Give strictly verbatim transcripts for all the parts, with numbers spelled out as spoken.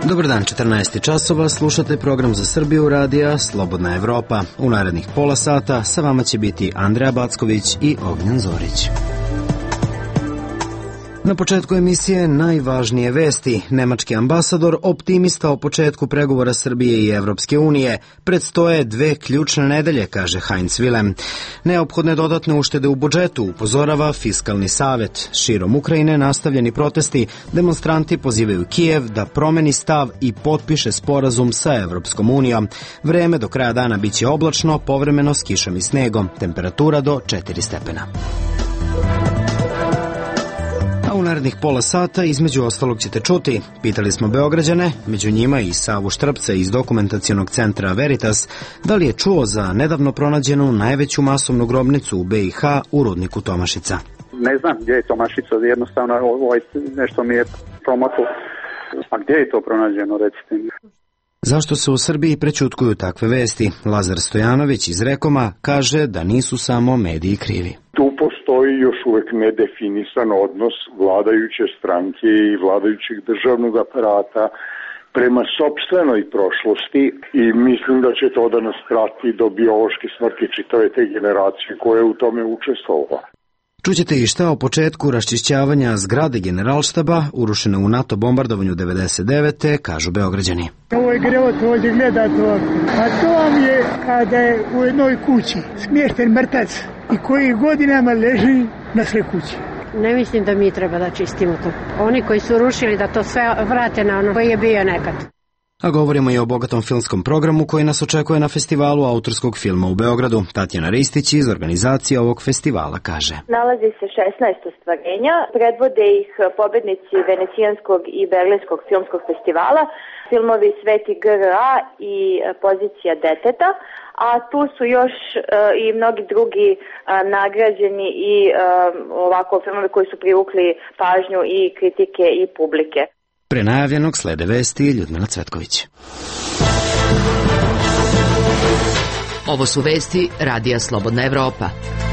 Dobar dan, četrnaest časova, slušate program za Srbiju radija Slobodna Evropa. U narednih pola sata sa vama će biti Andreja Backović i Ognjen Zorić. Na početku emisije najvažnije vesti. Nemački ambasador optimista o početku pregovora Srbije i Evropske unije. Predstoje dve ključne nedelje, kaže Heinz Willem. Neophodne dodatne uštede u budžetu, upozorava Fiskalni savet. Širom Ukrajine nastavljeni protesti, demonstranti pozivaju Kijev da promeni stav i potpiše sporazum sa Evropskom unijom. Vreme do kraja dana biće oblačno, povremeno s kišom i snegom. Temperatura do četiri stepena. A u narednih pola sata između ostalog ćete čuti. Pitali smo Beograđane, među njima i Savu Štrpca iz dokumentacionog centra Veritas, da li je čuo za nedavno pronađenu najveću masovnu grobnicu u be i ha u rudniku Tomašica. Ne znam gdje je Tomašica, jednostavno ovaj nešto mi je promaklo. A gdje je to pronađeno, recite mi? Zašto se u Srbiji prećutkuju takve vesti? Lazar Stojanović iz Rekoma kaže da nisu samo mediji krivi. Tu postoji još uvek nedefinisan odnos vladajuće stranke i vladajućeg državnog aparata prema sopstvenoj prošlosti i mislim da će to da nas prati do biološke smrti čitave te generacije koje je u tome učestvovala. Čućete i šta o početku raščišćavanja zgrade Generalštaba urušene u NATO bombardovanju devedeset devete kažu Beograđani. Ovo je grevot, ovdje gledate ovdje. A to vam je kada je u jednoj kući smješten mrtac i koji godinama leži na sve kući. Ne mislim da mi treba da čistimo to. Oni koji su rušili da to sve vrate na ono koji je bio nekad. A govorimo i o bogatom filmskom programu koji nas očekuje na festivalu autorskog filma u Beogradu. Tatjana Ristić iz organizacije ovog festivala kaže. Nalazi se šesnaest ostvarenja, predvode ih pobednici Venecijanskog i Berlinskog filmskog festivala, filmovi Sveti ge er a i Pozicija deteta, a tu su još uh, i mnogi drugi uh, nagrađeni i uh, ovako filmovi koji su privukli pažnju i kritike i publike. Pre najavljenog slede vesti Ljudmila Cvetković. Ovo su vesti Radija Slobodna Evropa.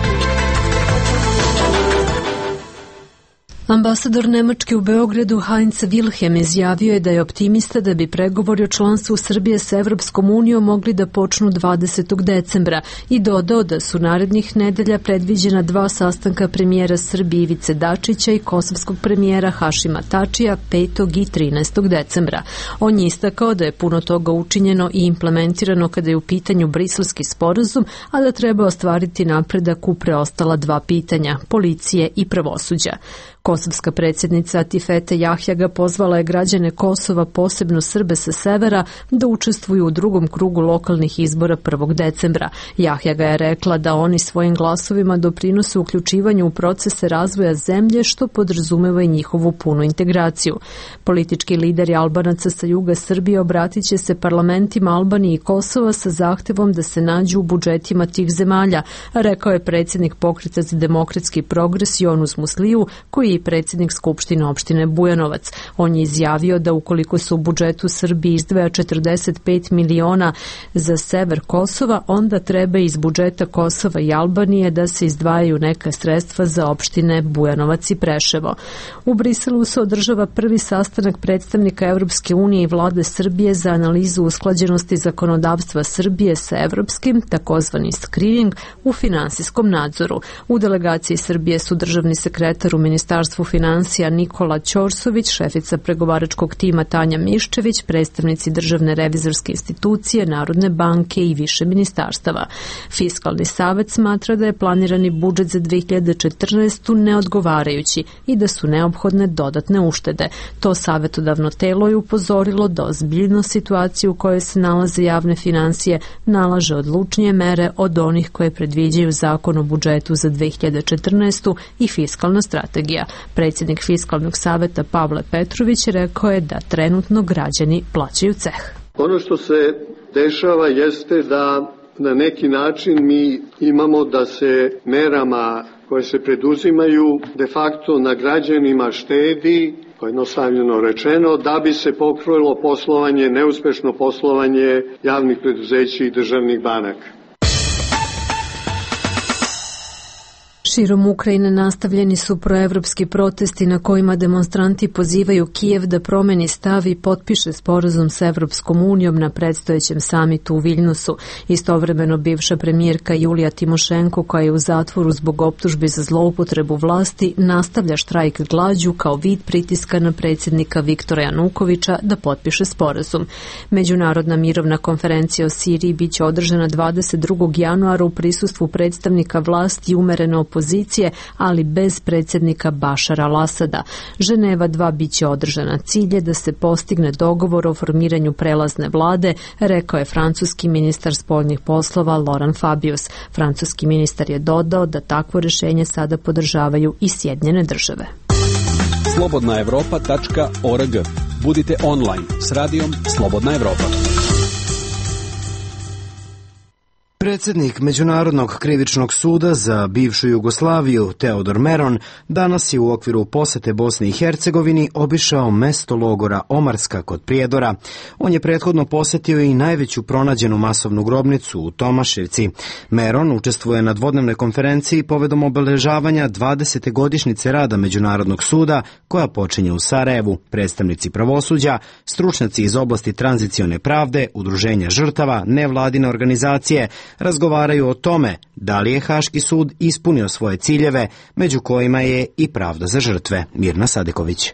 Ambasador Nemačke u Beogradu Heinz Wilhelm izjavio je da je optimista da bi pregovori o članstvu Srbije sa Evropskom unijom mogli da počnu dvadesetog decembra i dodao da su narednih nedelja predviđena dva sastanka premijera Srbije Ivice Dačića i kosovskog premijera Hašima Tačija petog i trinaestog decembra. On je istakao da je puno toga učinjeno i implementirano kada je u pitanju Briselski sporazum, a da treba ostvariti napredak u preostala dva pitanja, policije i pravosuđa. Kosovska predsjednica Atifete Jahjaga pozvala je građane Kosova, posebno Srbe sa severa, da učestvuju u drugom krugu lokalnih izbora prvog decembra. Jahjaga je rekla da oni svojim glasovima doprinose uključivanju u procese razvoja zemlje, što podrazumeva i njihovu punu integraciju. Politički lideri Albanaca sa juga Srbije obratit će se parlamentima Albanije i Kosova sa zahtevom da se nađu u budžetima tih zemalja, rekao je predsjednik Pokreta za demokratski progres Jonus Musliju, koji je predsjednik Skupštine opštine Bujanovac. On je izjavio da ukoliko se u budžetu Srbije izdvaja četrdeset pet miliona za sever Kosova, onda treba iz budžeta Kosova i Albanije da se izdvajaju neka sredstva za opštine Bujanovac i Preševo. U Briselu se održava prvi sastanak predstavnika Evropske unije i vlade Srbije za analizu usklađenosti zakonodavstva Srbije sa evropskim, takozvani screening, u finansijskom nadzoru. U delegaciji Srbije su državni sekretar u Ministarstvu finansija Nikola Ćorsović, šefica pregovaračkog tima Tanja Miščević, predstavnici Državne revizorske institucije, Narodne banke i više ministarstava. Fiskalni savet smatra da je planirani budžet za dve hiljade četrnaestu. neodgovarajući i da su neophodne dodatne uštede. To savetodavno telo je upozorilo da ozbiljnost situacije u kojoj se nalaze javne finansije nalaže odlučnije mere od onih koje predviđaju Zakon o budžetu za dve hiljade četrnaestu. i fiskalna strategija. Predsjednik Fiskalnog saveta Pavle Petrović rekao je da trenutno građani plaćaju ceh. Ono što se dešava jeste da na neki način mi imamo da se merama koje se preduzimaju de facto na građanima štedi, pojednostavljeno rečeno, da bi se pokrilo poslovanje, neuspešno poslovanje javnih preduzeća i državnih banaka. Širom Ukrajine nastavljeni su proevropski protesti na kojima demonstranti pozivaju Kijev da promeni stav i potpiše sporazum sa Evropskom unijom na predstojećem samitu u Viljnusu. Istovremeno bivša premijerka Julija Timošenko, koja je u zatvoru zbog optužbi za zloupotrebu vlasti, nastavlja štrajk glađu kao vid pritiska na predsjednika Viktora Janukovića da potpiše sporazum. Međunarodna mirovna konferencija o Siriji biće održana dvadeset drugog januara u prisustvu predstavnika vlasti i umerene opozicije, ali bez predsjednika Bašara al-Asada. Ženeva dva biće održana. Cilj je da se postigne dogovor o formiranju prelazne vlade, rekao je francuski ministar spoljnih poslova Laurent Fabius. Francuski ministar je dodao da takvo rješenje sada podržavaju i Sjedinjene države. slobodna evropa tačka org. Budite online s radijom Slobodna Evropa. Predsjednik Međunarodnog krivičnog suda za bivšu Jugoslaviju Teodor Meron danas je u okviru posete Bosni i Hercegovini obišao mesto logora Omarska kod Prijedora. On je prethodno posetio i najveću pronađenu masovnu grobnicu u Tomaševci. Meron učestvuje na dvodnevnoj konferenciji povodom obeležavanja dvadesete godišnjice rada Međunarodnog suda koja počinje u Sarajevu. Predstavnici pravosuđa, stručnjaci iz oblasti tranzicione pravde, udruženja žrtava, nevladine organizacije razgovaraju o tome da li je Haški sud ispunio svoje ciljeve, među kojima je i pravda za žrtve. Mirna Sadeković.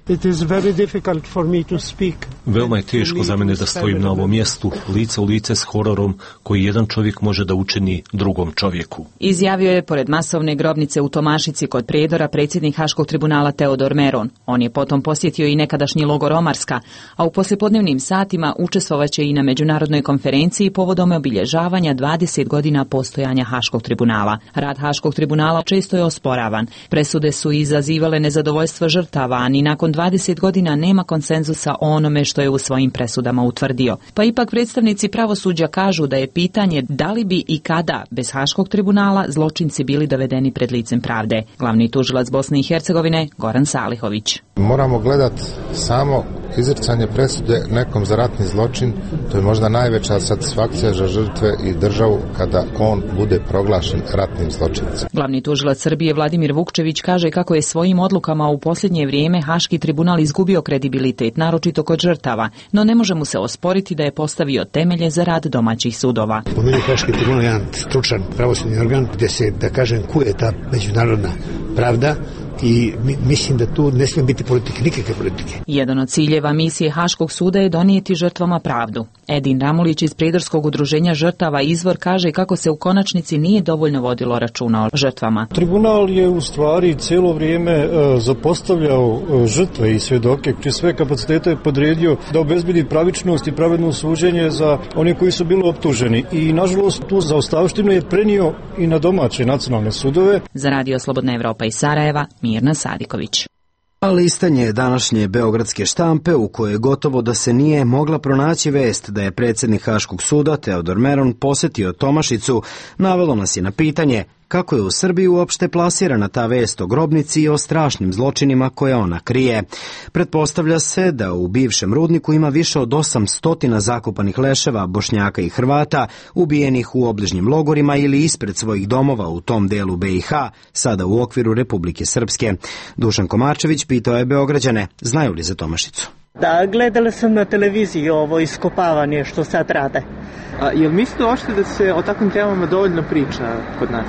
Veoma je teško za mene da stojim na ovom mjestu, lice u lice s hororom koji jedan čovjek može da učini drugom čovjeku. Izjavio je pored masovne grobnice u Tomašici kod Prijedora predsjednik Haškog tribunala Teodor Meron. On je potom posjetio i nekadašnji logor Omarska, a u poslijepodnevnim satima učestvovaće i na međunarodnoj konferenciji povodom obilježavanja dvadeset godina postojanja Haškog tribunala. Rad Haškog tribunala često je osporavan. Presude su izazivale nezadovoljstvo žrtava, a ni nakon dvadeset godina nema konsenzusa o onome što je u svojim presudama utvrdio. Pa ipak predstavnici pravosuđa kažu da je pitanje da li bi i kada bez Haškog tribunala zločinci bili dovedeni pred licem pravde. Glavni tužilac Bosne i Hercegovine Goran Salihović. Moramo gledati samo izricanje presude nekom za ratni zločin, to je možda najveća satisfakcija za žrtve i državu kada on bude proglašen ratnim zločincem. Glavni tužilac Srbije Vladimir Vukčević kaže kako je svojim odlukama u posljednje vrijeme Haški tribunal izgubio kredibilitet, naročito kod žrtava, no ne može mu se osporiti da je postavio temelje za rad domaćih sudova. Po meni Haški tribunal je jedan stručan pravosudni organ gdje se, da kažem, kuje ta međunarodna pravda i mislim da tu ne smije biti politike, nikakve politike. Jedan od ciljeva misije Haškog suda je donijeti žrtvama pravdu. Edin Ramulić iz Prijedorskog udruženja žrtava Izvor kaže kako se u konačnici nije dovoljno vodilo računa o žrtvama. Tribunal je u stvari cijelo vrijeme uh, zapostavljao uh, žrtve i svjedoke, čije sve kapacitete je podredio da obezbedi pravičnost i pravedno suđenje za one koji su bili optuženi. I nažalost tu zaostavštinu je prenio i na domaće nacionalne sudove. Za Radio Slobodna Evropa iz Sarajeva, Mirna Sadiković. A listanje današnje beogradske štampe u kojoj gotovo da se nije mogla pronaći vest da je predsjednik Haškog suda Teodor Meron posjetio Tomašicu, navelo nas je na pitanje kako je u Srbiji uopšte plasirana ta vest o grobnici i o strašnim zločinima koje ona krije. Pretpostavlja se da u bivšem rudniku ima više od osam stotina zakopanih leševa Bošnjaka i Hrvata, ubijenih u obližnjim logorima ili ispred svojih domova u tom delu be i ha, sada u okviru Republike Srpske. Dušan Komarčević pitao je Beograđane, znaju li za Tomašicu? Da, gledala sam na televiziji ovo iskopavanje što sad rade. A, jel mislite uopšte da se o takvim temama dovoljno priča kod nas?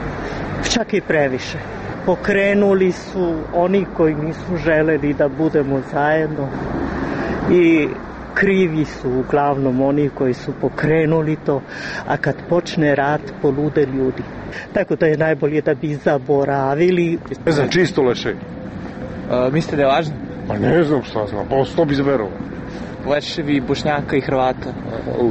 Čak i previše. Pokrenuli su oni koji nisu želeli da budemo zajedno i krivi su uglavnom oni koji su pokrenuli to, a kad počne rat polude ljudi. Tako da je najbolje da bi zaboravili. Ne znam, čisto leše. A, mislite da je važno? Pa ne znam šta znam, pa sto bi zverovao. Leševi Bošnjaka i Hrvata. Uh.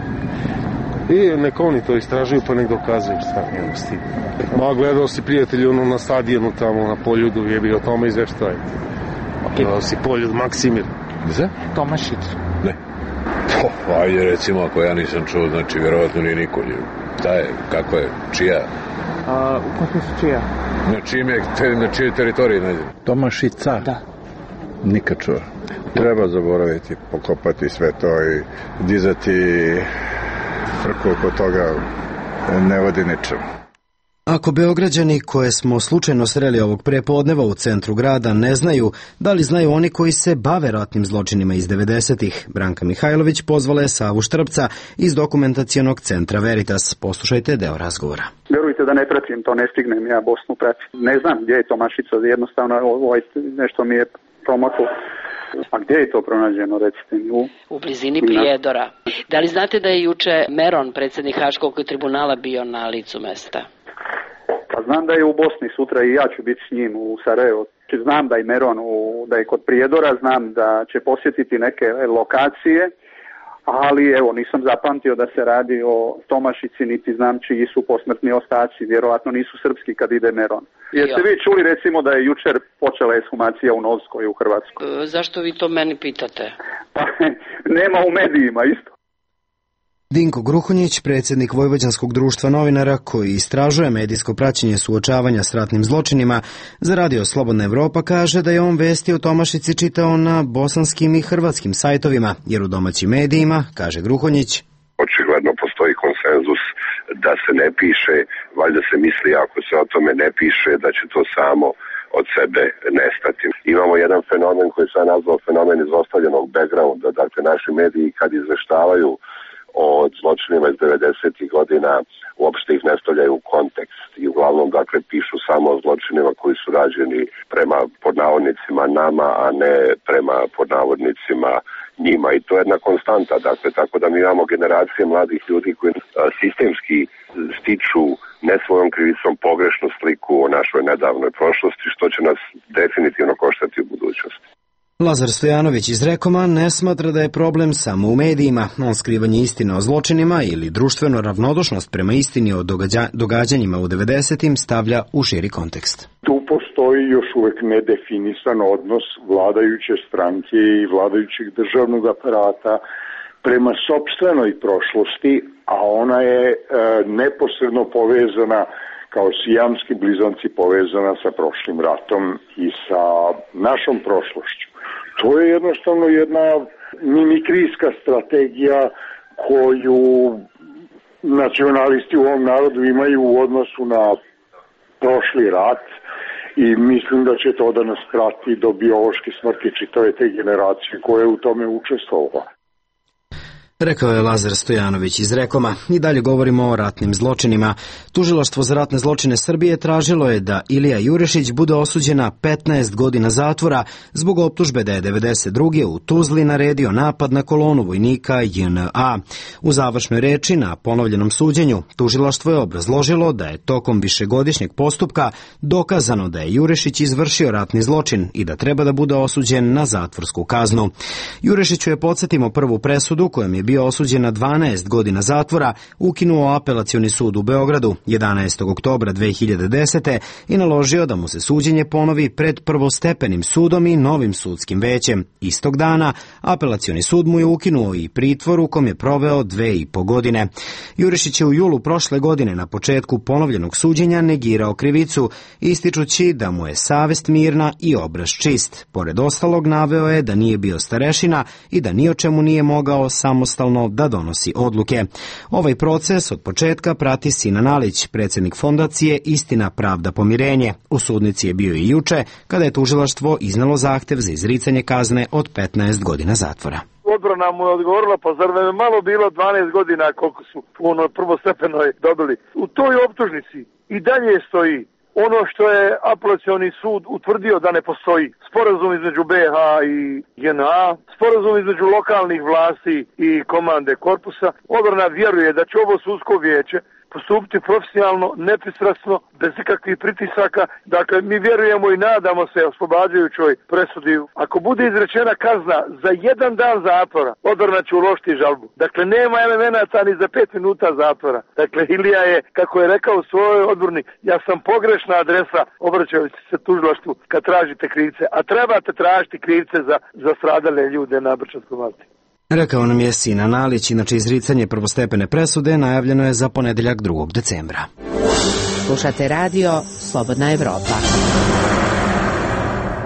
I neka oni to istražuju pa nek dokazuju šta nema s tim. Ma gledao si prijatelji ono na stadionu tamo na Poljudu je bio o tome izveštaj. Okay. Gledao si Poljud Maksimir. Gde? Tomašić. Ne. To, ajde recimo ako ja nisam čuo, znači vjerovatno nije niko. Šta je, kako je, čija? A, u kontekstu čija? Na čim je, te, na čijoj teritoriji nađe? Tomašica? Da. Nikad čuo. Treba zaboraviti, pokopati sve to i dizati frku oko toga ne vodi ničemu. Ako Beograđani koje smo slučajno sreli ovog prepodneva u centru grada ne znaju, da li znaju oni koji se bave ratnim zločinima iz devedesetih? Branka Mihajlović pozvala je Savu Štrpca iz dokumentacionog centra Veritas. Poslušajte deo razgovora. Vjerujte da ne pratim, to ne stignem, ja Bosnu pratim. Ne znam gdje je Tomašica, jednostavno ovaj, nešto mi je promaklo. A gdje je to pronađeno, recite mi? U, u blizini Prijedora. Da li znate da je juče Meron, predsjednik Haškog tribunala, bio na licu mesta? Pa znam da je u Bosni sutra i ja ću biti s njim u Sarajevo. Znam da je Meron u, da je kod Prijedora, znam da će posjetiti neke lokacije, ali evo nisam zapamtio da se radi o Tomašici, niti znam čiji su posmrtni ostaci, vjerovatno nisu srpski kad ide Meron. Jeste vi čuli recimo da je jučer počela ekshumacija u Novskoj u Hrvatskoj? E, zašto vi to meni pitate? Pa nema u medijima isto. Dinko Gruhonjić, predsjednik Vojvođanskog društva novinara koji istražuje medijsko praćenje suočavanja s ratnim zločinima, za radio Slobodna Evropa kaže da je on vesti o Tomašici čitao na bosanskim i hrvatskim sajtovima, jer u domaćim medijima, kaže Gruhonjić, očigledno postoji konsenzus da se ne piše, valjda se misli ako se o tome ne piše da će to samo od sebe nestati. Imamo jedan fenomen koji sam nazvao fenomen izostavljenog backgrounda, dakle naši mediji kad izveštavaju o zločinima iz devedesetih godina uopšte ih ne stavljaju u kontekst i uglavnom dakle pišu samo o zločinima koji su rađeni prema podnavodnicima nama, a ne prema podnavodnicima njima i to je jedna konstanta, dakle tako da mi imamo generacije mladih ljudi koji a, sistemski stiču ne svojom krivicom pogrešnu sliku o našoj nedavnoj prošlosti što će nas definitivno koštati u budućnosti. Lazar Stojanović iz Rekoma ne smatra da je problem samo u medijima. On skrivanje istine o zločinima ili društveno ravnodušnost prema istini o događa, događanjima u devedesetim stavlja u širi kontekst. Tu postoji još uvek nedefinisan odnos vladajuće stranke i vladajućeg državnog aparata prema sopstvenoj prošlosti, a ona je e, neposredno povezana kao sijamski blizanci povezana sa prošlim ratom i sa našom prošlošću. To je jednostavno jedna mimikrijska strategija koju nacionalisti u ovom narodu imaju u odnosu na prošli rat i mislim da će to da nas prati do biološke smrti čitave te generacije koje u tome učestvovala. Rekao je Lazar Stojanović iz Rekoma. I dalje govorimo o ratnim zločinima. Tužilaštvo za ratne zločine Srbije tražilo je da Ilija Jurešić bude osuđen na petnaest godina zatvora zbog optužbe da je devedeset druge u Tuzli naredio napad na kolonu vojnika J N A. U završnoj reči na ponovljenom suđenju tužilaštvo je obrazložilo da je tokom višegodišnjeg postupka dokazano da je Jurešić izvršio ratni zločin i da treba da bude osuđen na zatvorsku kaznu. Jurešiću je, podsjetimo, prvu presudu kojom je bio osuđen na dvanaest godina zatvora, ukinuo Apelacioni sud u Beogradu jedanaestog oktobra dve hiljade desete. i naložio da mu se suđenje ponovi pred prvostepenim sudom i novim sudskim većem. Istog dana Apelacioni sud mu je ukinuo i pritvor u kom je proveo dve i po godine. Jurešić je u julu prošle godine na početku ponovljenog suđenja negirao krivicu, ističući da mu je savest mirna i obraz čist. Pored ostalog naveo je da nije bio starešina i da ni o čemu nije mogao samostalno da donosi odluke. Ovaj proces od početka prati Sinan Alić, predsjednik fondacije Istina, pravda, pomirenje. U sudnici je bio i juče, kada je tužilaštvo iznalo zahtev za izricanje kazne od petnaest godina zatvora. Odbrana mu je odgovorila, pa zar me malo bilo dvanaest godina koliko su u onoj prvostepenoj dobili. U toj optužnici i dalje stoji ono što je Apelacioni sud utvrdio da ne postoji. Sporazum između B H i J N A, sporazum između lokalnih vlasti i komande korpusa. Odbrana vjeruje da će ovo sudsko vijeće postupiti profesionalno, nepristrasno, bez ikakvih pritisaka. Dakle, mi vjerujemo i nadamo se oslobađajućoj presudi. Ako bude izrečena kazna za jedan dan zatvora, odbrana će uložiti žalbu. Dakle, nema elemenata ni za pet minuta zatvora. Dakle, Ilija je, kako je rekao u svojoj odbrani, ja sam pogrešna adresa obraćajući se tužilaštvu kad tražite krivce, a trebate tražiti krivce za, za stradale ljude na Brčanskom Malti. Rekao nam je Sinan Alić, inače izricanje prvostepene presude najavljeno je za ponedeljak drugog decembra. Slušate radio Slobodna Evropa.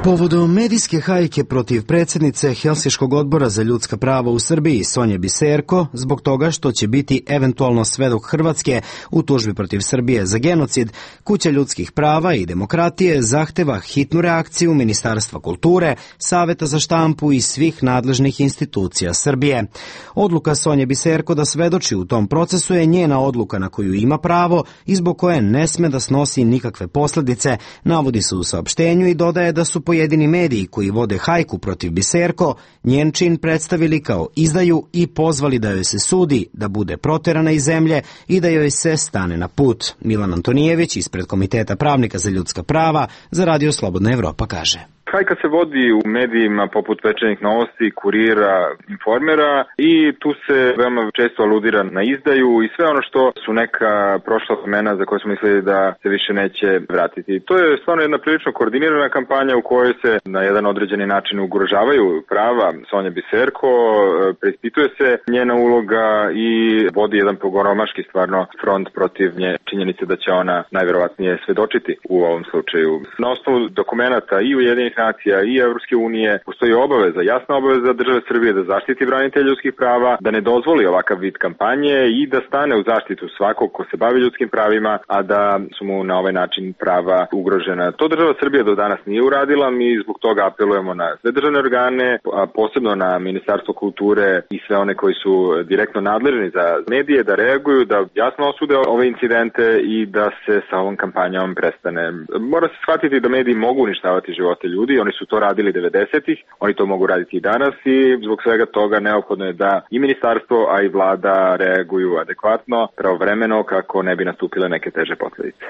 Povodom medijske hajke protiv predsjednice Helsinškog odbora za ljudska prava u Srbiji Sonje Biserko, zbog toga što će biti eventualno svedok Hrvatske u tužbi protiv Srbije za genocid, Kuća ljudskih prava i demokratije zahteva hitnu reakciju Ministarstva kulture, Saveta za štampu i svih nadležnih institucija Srbije. Odluka Sonje Biserko da svedoči u tom procesu je njena odluka na koju ima pravo i zbog koje ne sme da snosi nikakve posljedice, navodi se u saopštenju i dodaje da su pojedini mediji koji vode hajku protiv Biserko njen čin predstavili kao izdaju i pozvali da joj se sudi, da bude proterana iz zemlje i da joj se stane na put. Milan Antonijević ispred Komiteta pravnika za ljudska prava za Radio Slobodna Evropa kaže. Hajka se vodi u medijima poput Večernjih novosti, Kurira, Informera i tu se veoma često aludira na izdaju i sve ono što su neka prošla vremena za koje smo mislili da se više neće vratiti. To je stvarno jedna prilično koordinirana kampanja u kojoj se na jedan određeni način ugrožavaju prava Sonje Biserko, preispituje se njena uloga i vodi jedan pogoromaški stvarno front protiv nje činjenice da će ona najverovatnije svedočiti u ovom slučaju. Na osnovu dokumenata i Ujedinjenih nacija i Evropske unije postoji obaveza, jasna obaveza države Srbije da zaštiti branitelje ljudskih prava, da ne dozvoli ovakav vid kampanje i da stane u zaštitu svakog ko se bavi ljudskim pravima, a da su mu na ovaj način prava ugrožena. To država Srbije do danas nije uradila, mi zbog toga apelujemo na sve državne organe, a posebno na Ministarstvo kulture i sve one koji su direktno nadležni za medije da reaguju, da jasno osude ove incidente i da se sa ovom kampanjom prestane. Mora se shvatiti da mediji mogu uništavati živote ljudi. Oni su to radili devedesetih, oni to mogu raditi i danas i zbog svega toga neophodno je da i ministarstvo, a i vlada reaguju adekvatno, pravovremeno kako ne bi nastupile neke teže posledice.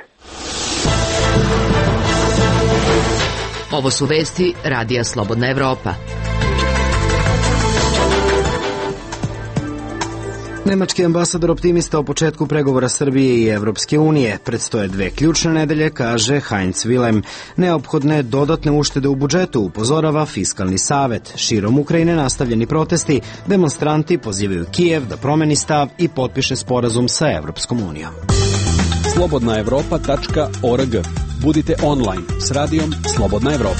Ovo su vesti Radija Slobodna Evropa. Nemački ambasador optimista o početku pregovora Srbije i Evropske unije. Predstoje dve ključne nedelje, kaže Heinz Willem. Neophodne dodatne uštede u budžetu, upozorava Fiskalni savet. Širom Ukrajine nastavljeni protesti, demonstranti pozivaju Kijev da promeni stav i potpiše sporazum sa Evropskom unijom. slobodna evropa tačka org. Budite online s radijom Slobodna Evropa.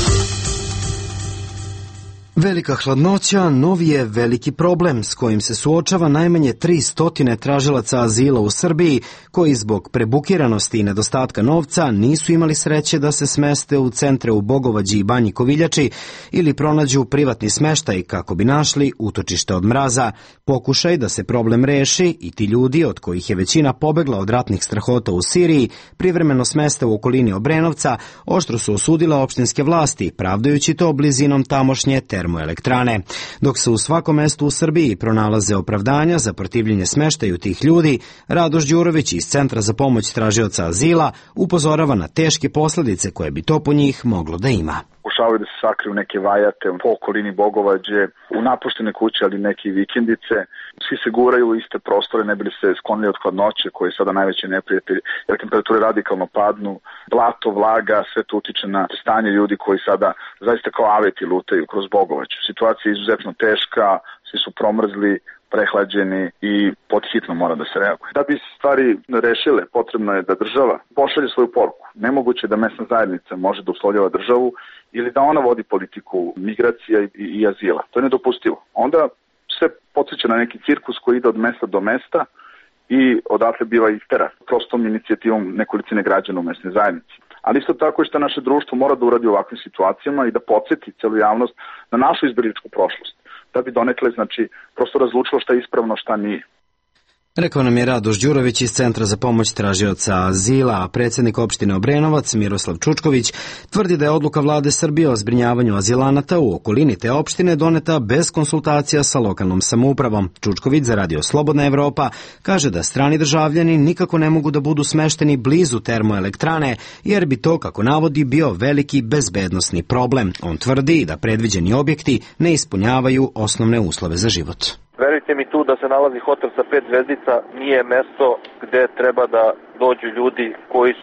Velika hladnoća novi je veliki problem s kojim se suočava najmanje tri stotine tražilaca azila u Srbiji koji zbog prebukiranosti i nedostatka novca nisu imali sreće da se smeste u centre u Bogovađi i Banji Koviljači ili pronađu privatni smeštaj kako bi našli utočište od mraza. Pokušaj da se problem reši i ti ljudi od kojih je većina pobegla od ratnih strahota u Siriji privremeno smeste u okolini Obrenovca oštro su osudile opštinske vlasti, pravdajući to blizinom tamošnje termoelektrane. Dok se u svakom mestu u Srbiji pronalaze opravdanja za protivljenje smeštaju tih ljudi, Radoš Đurović iz Centra za pomoć tražioca azila upozorava na teške posljedice koje bi to po njih moglo da ima. Pokušavaju da se sakriju neke vajate po okolini Bogovađe, u napuštene kuće, ali neke vikendice. Svi se guraju u iste prostore, ne bili se sklonili od hladnoće, koji je sada najveći neprijatelj, jer temperature radikalno padnu, blato, vlaga, sve to utiče na stanje ljudi koji sada zaista kao aveti lutaju kroz Bogovađu. Situacija je izuzetno teška, svi su promrzli, prehlađeni i podhitno mora da se reaguje. Da bi stvari rešile, potrebno je da država pošalje svoju poruku. Nemoguće da mesna zajednica može da uslovljava državu ili da ona vodi politiku migracija i, i azila. To je nedopustivo. Onda sve podsjeća na neki cirkus koji ide od mesta do mesta i odatle biva istera prostom inicijativom nekolicine građana u mesnoj zajednici. Ali isto tako je što naše društvo mora da uradi u ovakvim situacijama i da podsjeti celu javnost na našu izbjegličku prošlost, da bi donekle, znači, prosto razlučilo šta je ispravno, šta nije. Rekao nam je Radoš Đurović iz Centra za pomoć tražioca azila, a predsjednik opštine Obrenovac Miroslav Čučković tvrdi da je odluka vlade Srbije o zbrinjavanju azilanata u okolini te opštine doneta bez konsultacija sa lokalnom samoupravom. Čučković za Radio Slobodna Evropa kaže da strani državljani nikako ne mogu da budu smešteni blizu termoelektrane, jer bi to, kako navodi, bio veliki bezbednosni problem. On tvrdi da predviđeni objekti ne ispunjavaju osnovne uslove za život. Verujte mi, tu da se nalazi hotel sa pet zvezdica nije mesto gde treba da dođu ljudi koji su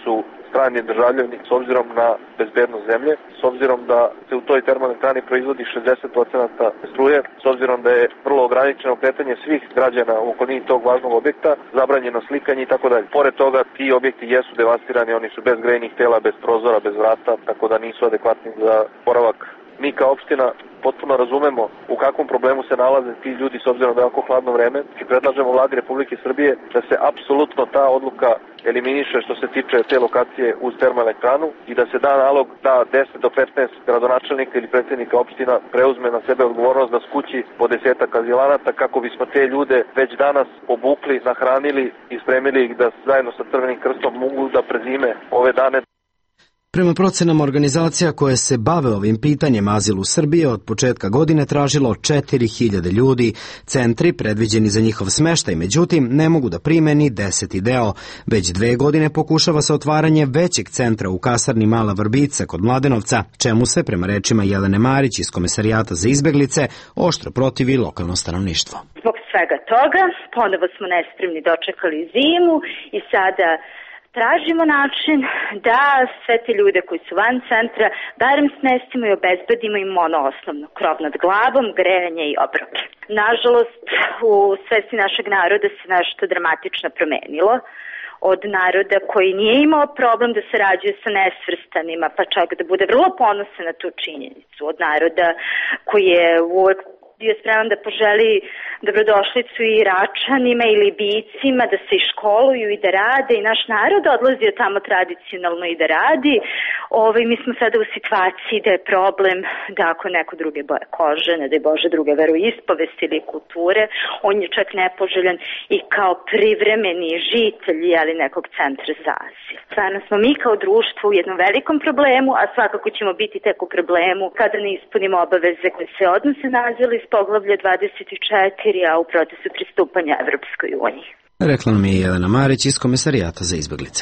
strani državljani s obzirom na bezbednost zemlje, s obzirom da se u toj termoelektrani proizvodi šezdeset procenata struje, s obzirom da je vrlo ograničeno kretanje svih građana u okolini tog važnog objekta, zabranjeno slikanje i tako dalje. Pored toga, ti objekti jesu devastirani, oni su bez grejnih tela, bez prozora, bez vrata, tako da nisu adekvatni za boravak. Mi kao opština potpuno razumemo u kakvom problemu se nalaze ti ljudi s obzirom da je jako hladno vreme i predlažemo Vladi Republike Srbije da se apsolutno ta odluka eliminiše što se tiče te lokacije uz termoelektranu i da se da nalog da deset do petnaest gradonačelnika ili predsjednika opština preuzme na sebe odgovornost da skući po desetak azilanata kako bismo te ljude već danas obukli, nahranili i spremili ih da zajedno sa Crvenim krstom mogu da prezime ove dane. Prema procenama organizacija koje se bave ovim pitanjem, azil u Srbiji od početka godine tražilo četiri hiljade ljudi. Centri predviđeni za njihov smeštaj, međutim, ne mogu da prime ni deseti deo. Već dve godine pokušava se otvaranje većeg centra u kasarni Mala Vrbica kod Mladenovca, čemu se, prema rečima Jelene Marić iz Komesarijata za izbeglice, oštro protivi lokalno stanovništvo. Zbog svega toga, ponovo smo nespremni dočekali zimu i sada tražimo način da sve te ljude koji su van centra barem smestimo i obezbedimo im ono osnovno, krov nad glavom, grejanje i obroke. Nažalost, u svesti našeg naroda se nešto dramatično promenilo. Od naroda koji nije imao problem da se rađuje sa nesvrstanima, pa čak da bude vrlo ponosan na tu činjenicu. Od naroda koji je uvek bio spreman da poželi dobrodošlicu i Iračanima i Libijcima da se i školuju i da rade i naš narod odlazio tamo tradicionalno i da radi. Ovaj, mi smo sada u situaciji da je problem da ako neko druge boje kože, ne daj Bože druge veroispovesti ili kulture, on je čak nepoželjan i kao privremeni žitelj ali nekog centra za azil. Stvarno smo mi kao društvo u jednom velikom problemu, a svakako ćemo biti tek u problemu kada ne ispunimo obaveze koje se odnose na azil iz poglavlja dvadeset četiri, a u procesu pristupanja Evropskoj uniji. Rekla nam je Jelena Marić iz Komesarijata za izbeglice.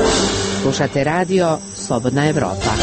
Slušate radio Slobodna Evropa.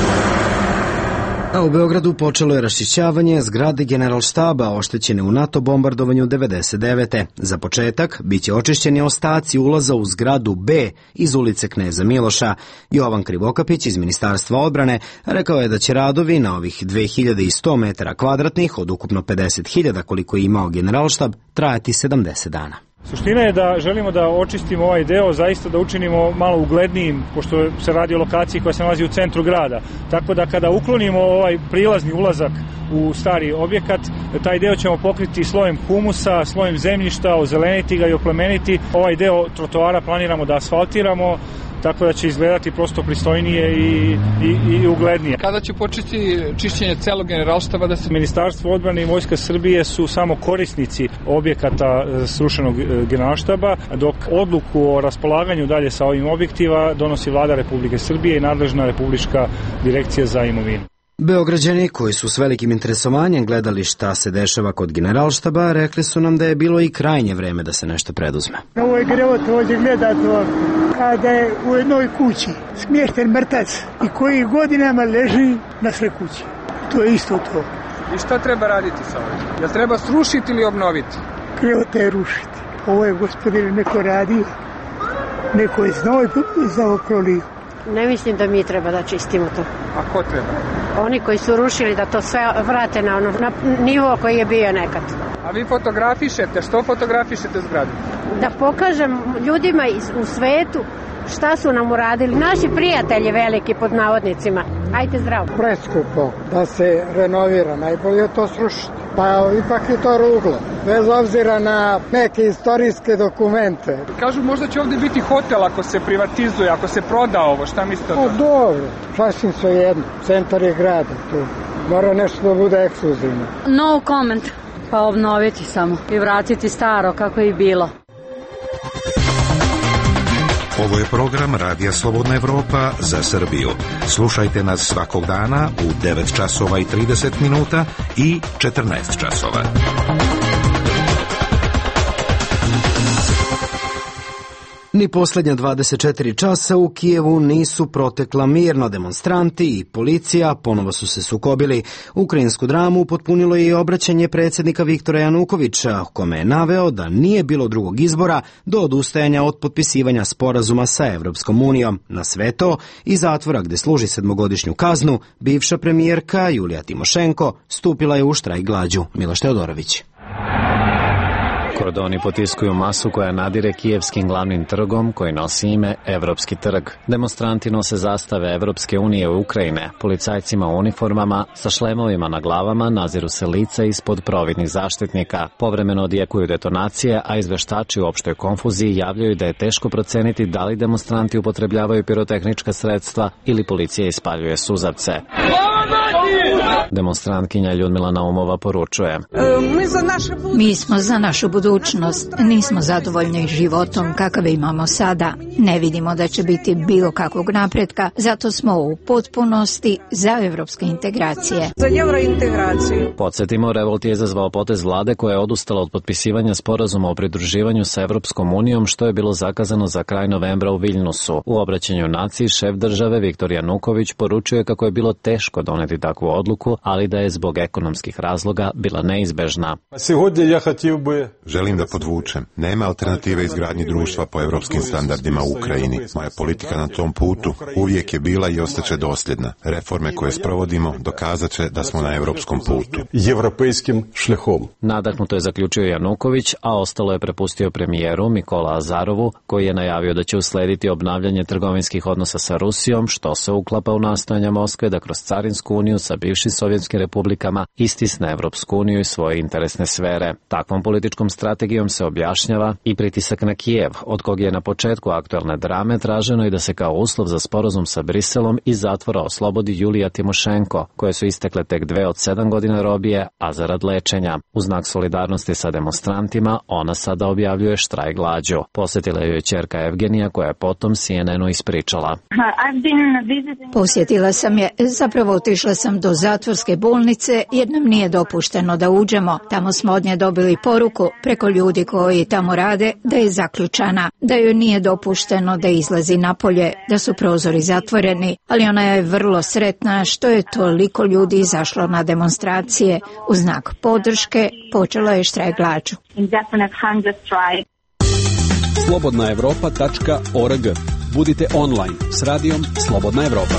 A u Beogradu počelo je raščišćavanje zgrade Generalštaba oštećene u NATO bombardovanju devedeset devete. Za početak biće očišćeni ostaci ulaza u zgradu B iz ulice Kneza Miloša. Jovan Krivokapić iz Ministarstva odbrane rekao je da će radovi na ovih dve hiljade sto metara kvadratnih od ukupno pedeset hiljada koliko je imao Generalštab trajati sedamdeset dana. Suština je da želimo da očistimo ovaj deo, zaista da učinimo malo uglednijim, pošto se radi o lokaciji koja se nalazi u centru grada. Tako da kada uklonimo ovaj prilazni ulazak u stari objekat, taj deo ćemo pokriti slojem humusa, slojem zemljišta, ozeleniti ga i oplemeniti. Ovaj deo trotoara planiramo da asfaltiramo, tako da će izgledati prosto pristojnije i, i, i uglednije. Kada će početi čišćenje celog Generalštaba? Da se... Ministarstvo odbrane i Vojska Srbije su samo korisnici objekata srušenog Generalštaba, dok odluku o raspolaganju dalje sa ovim objektima donosi Vlada Republike Srbije i nadležna Republička direkcija za imovinu. Beograđani koji su s velikim interesovanjem gledali šta se dešava kod Generalštaba, rekli su nam da je bilo i krajnje vreme da se nešto preduzme. Ovo je grevot ovdje gledati ovako, kada je u jednoj kući smješten mrtac i koji godinama leži na sve kući. To je isto to. I šta treba raditi sa ovim? Jel treba srušiti ili obnoviti? Grevota je rušiti. Ovo je, gospodine, neko radio, neko je znao i znao prolio. Ne mislim da mi treba da čistimo to. A ko treba? Oni koji su rušili da to sve vrate na, ono, na nivo koji je bio nekad. A vi fotografišete, što fotografišete zgradu? Da pokažem ljudima u svetu šta su nam uradili. Naši prijatelji veliki pod navodnicima. Ajde zdravo. Preskupo da se renovira, najbolje to srušiti. Pa ipak je to ruglo, bez obzira na neke istorijske dokumente. Kažu možda će ovdje biti hotel ako se privatizuje, ako se proda ovo, šta mislite? O, dobro, sasvim sve jedno, centar je grada tu, mora nešto da bude ekskluzivno. No comment, pa obnoviti samo i vratiti staro kako je bilo. Ovo je program Radija Slobodna Evropa za Srbiju. Slušajte nas svakog dana u devet časova i trideset minuta i četrnaest časova. Ni poslednja dvadeset četiri časa u Kijevu nisu protekla mirno. Demonstranti i policija ponovo su se sukobili. Ukrajinsku dramu potpunilo je i obraćanje predsjednika Viktora Janukovića, u kome je naveo da nije bilo drugog izbora do odustajanja od potpisivanja sporazuma sa Evropskom unijom. Na sve to, iz zatvora gde služi sedmogodišnju kaznu, bivša premijerka Julija Timošenko stupila je u štrajk glađu. Miloš Teodorović. Kordoni potiskuju masu koja nadire kijevskim glavnim trgom koji nosi ime Evropski trg. Demonstranti nose zastave Evropske unije u Ukrajine. Policajcima u uniformama sa šlemovima na glavama naziru se lica ispod providnih zaštitnika. Povremeno odjekuju detonacije, a izveštači u opštoj konfuziji javljaju da je teško proceniti da li demonstranti upotrebljavaju pirotehnička sredstva ili policija ispaljuje suzavce. Demonstrantkinja Ljudmila Naumova poručuje: Mi smo za našu budućnost, nismo zadovoljni životom kakav imamo sada. Ne vidimo da će biti bilo kakvog napretka, zato smo u potpunosti za evropske integracije. Za evrointegraciju. Podsjetimo, revolt je izazvao potez vlade koja je odustala od potpisivanja sporazuma o pridruživanju sa Evropskom unijom, što je bilo zakazano za kraj novembra u Viljnusu. U obraćanju naciji šef države Viktor Januković poručuje kako je bilo teško doneti takvu odluku, ali da je zbog ekonomskih razloga bila neizbežna. Želim da podvučem. Nema alternative izgradnji društva po evropskim standardima u Ukrajini. Moja politika na tom putu uvijek je bila i ostaće dosljedna. Reforme koje sprovodimo dokazat će da smo na evropskom putu. Nadahnuto je zaključio Januković, a ostalo je prepustio premijeru Mikola Azarovu, koji je najavio da će uslediti obnavljanje trgovinskih odnosa sa Rusijom, što se uklapa u nastojanja Moskve da kroz carinsku uniju sa bivšim sovjetskim republikama istisne Evropsku uniju i svoje interesne sfere. Takvom političkom strategijom se objašnjava i pritisak na Kijev, od kog je na početku aktuelne drame traženo i da se kao uslov za sporazum sa Briselom iz zatvora oslobodi Julija Timošenko, koje su istekle tek dve od sedam godina robije, a zarad lečenja. U znak solidarnosti sa demonstrantima, ona sada objavljuje štrajk glađu. Posjetila ju je ćerka Evgenija, koja je potom C N N-u ispričala: Posjetila sam je, zapravo otišla sam do zatvorske bolnice jer nam nije dopušteno da uđemo. Tamo smo od nje dobili poruku preko ljudi koji tamo rade da je zaključana, da joj nije dopušteno da izlazi napolje, da su prozori zatvoreni, ali ona je vrlo sretna što je toliko ljudi izašlo na demonstracije. U znak podrške počelo je štrajk glađu. slobodna evropa tačka org. Budite online s radijom Slobodna Evropa.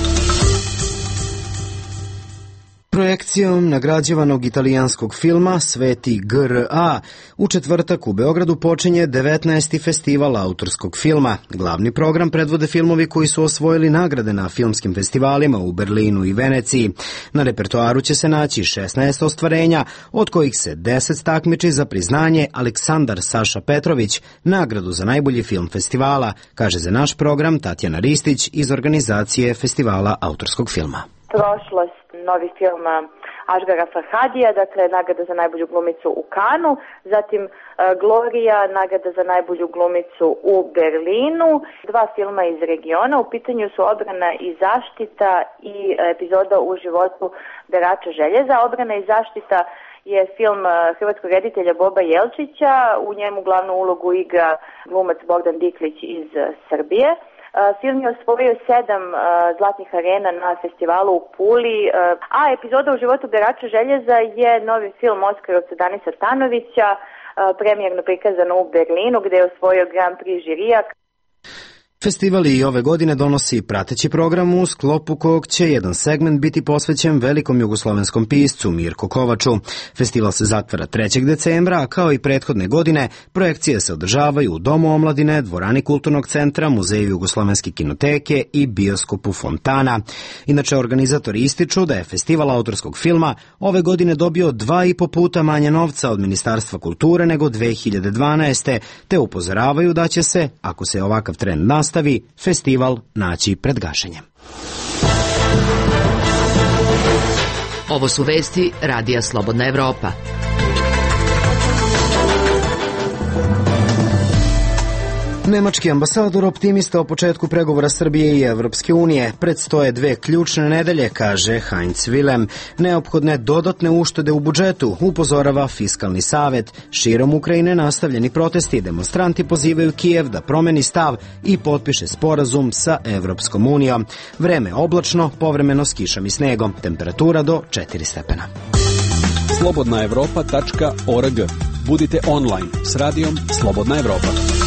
Projekcijom nagrađivanog italijanskog filma Sveti G R A u četvrtak u Beogradu počinje devetnaesti festival autorskog filma. Glavni program predvode filmovi koji su osvojili nagrade na filmskim festivalima u Berlinu i Veneciji. Na repertoaru će se naći šesnaest ostvarenja, od kojih se deset takmiči za priznanje Aleksandar Saša Petrović, nagradu za najbolji film festivala, kaže za naš program Tatjana Ristić iz organizacije Festivala autorskog filma. Prošlost, novi film Ažgara Farhadija, dakle nagrada za najbolju glumicu u Kanu, zatim Gloria, nagrada za najbolju glumicu u Berlinu, dva filma iz regiona, u pitanju su Obrana i zaštita i epizoda u životu berača željeza. Obrana i zaštita je film hrvatskog reditelja Boba Jelčića, u njemu glavnu ulogu igra glumac Bogdan Diklić iz Srbije. Film je osvojio sedam uh, zlatnih arena na festivalu u Puli, uh, a epizoda u životu berača željeza je novi film Oskarovca Danisa Tanovića, uh, premijerno prikazan u Berlinu gde je osvojio Grand Prix žirija. Festival i ove godine donosi prateći program u sklopu kog će jedan segment biti posvećen velikom jugoslovenskom piscu Mirku Kovaču. Festival se zatvara trećeg decembra, a kao i prethodne godine, projekcije se održavaju u Domu omladine, Dvorani kulturnog centra, Muzeju jugoslovenske kinoteke i bioskopu Fontana. Inače, organizatori ističu da je Festival autorskog filma ove godine dobio dva i po puta manje novca od Ministarstva kulture nego dve hiljade dvanaeste. te upozoravaju da će se, ako se ovakav trend nastavi, nastavi, festival naći pred gašenjem. Ovo su vesti Radija Slobodna Evropa. Nemački ambasador optimista o početku pregovora Srbije i Evropske unije. Predstoje dve ključne nedelje, kaže Heinz Willem. Neophodne dodatne uštede u budžetu, upozorava Fiskalni savet. Širom Ukrajine nastavljeni protesti i demonstranti pozivaju Kijev da promeni stav i potpiše sporazum sa Evropskom unijom. Vreme oblačno, povremeno s kišom i snegom. Temperatura do četiri stepena. slobodna evropa tačka org. Budite online s radijom Slobodna Evropa.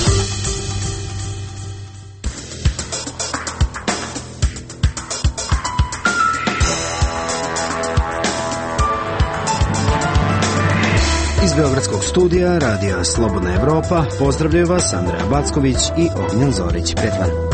Iz Beogradskog studija Radija Slobodna Evropa pozdravljaju vas Andreja Backović i Ognjan Zorić. Prijatno.